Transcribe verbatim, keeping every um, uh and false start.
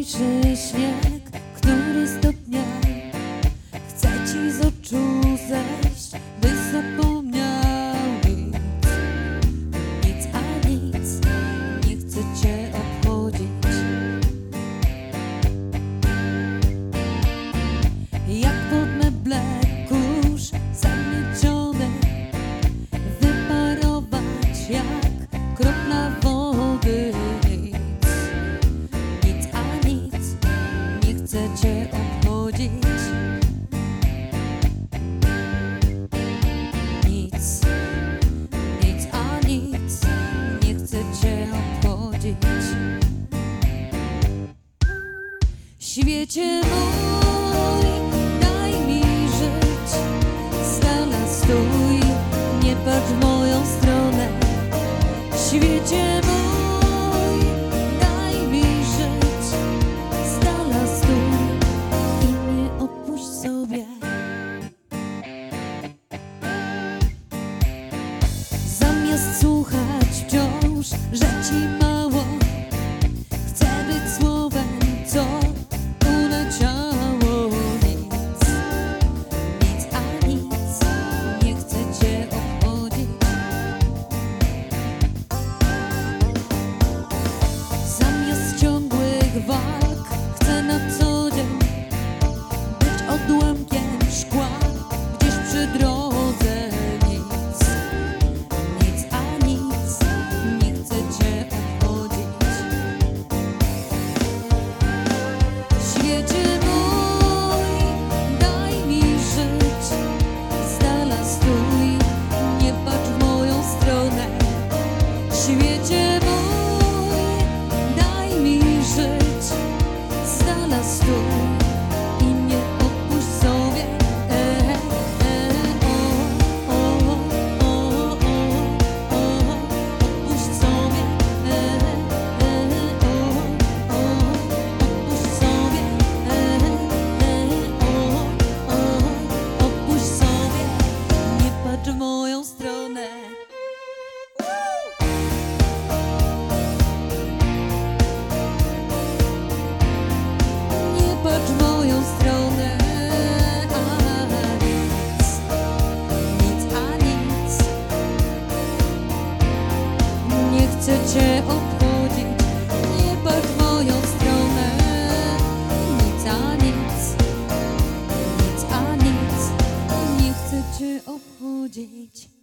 Najmniejszy śnieg, który stopniał, chce ci z oczu zejść, by zapomniał nic, nic a nic, nie chce cię obchodzić. Jak pod meble kurz zamiecione, wyparować jak kropla wody. Chcę cię obchodzić. Nic, nic a nic, nie chcę cię obchodzić. Świecie mój, daj mi żyć, z dala stój, nie patrz w moją stronę. Świecie mój, daj mi żyć, z dala stój i mnie odpuść sobie. Zamiast słuchać wciąż, że ci mało, chcę być słowem, co uleciało. Nic, nic a nic, nie chcę cię obchodzić. Zamiast ciągłych walk chcę na co dzień być odłamkiem szkła gdzieś przy drodze. Nic, nic a nic, nie chcę cię obchodzić. Świecie mój, daj mi żyć, z dala stój, nie patrz w moją stronę. Świecie mój, daj mi żyć, z dala stój i mnie odpuść sobie. E, e, o, o, o, o, o, odpuść sobie. E, e, o, o, odpuść sobie. E, e, o, o, odpuść sobie. Nie patrz w moją stronę. Nie patrz w moją stronę, a nic, nic a nic, nie chcę cię obchodzić. Nie patrz w moją stronę, nic a nic, nic a nic, nie chcę cię obchodzić.